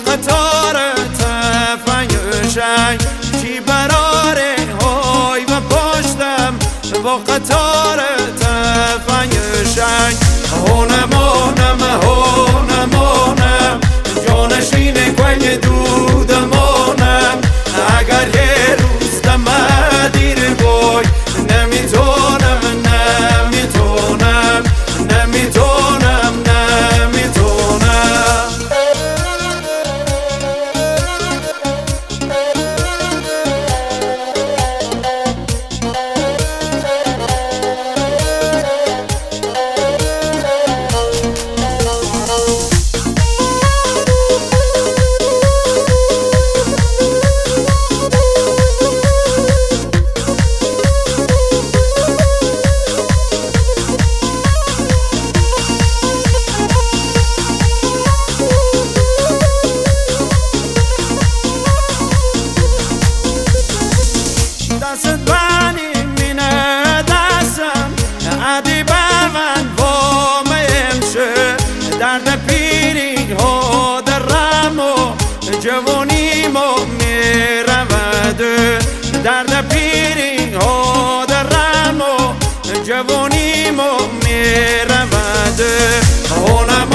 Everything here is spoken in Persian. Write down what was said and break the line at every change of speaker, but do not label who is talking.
قطار تفنگشنگ چی براره های و پشتم با قطار تفنگشنگ هونمونم جانشین کنگ دودمونم اگر یه روز دم دیر بای نمیتونم دست بانی مینه دستم عدی به من وام امشه درد پیری ها درم و جوانیمو میرود درد پیری ها درم و جوانیمو میرود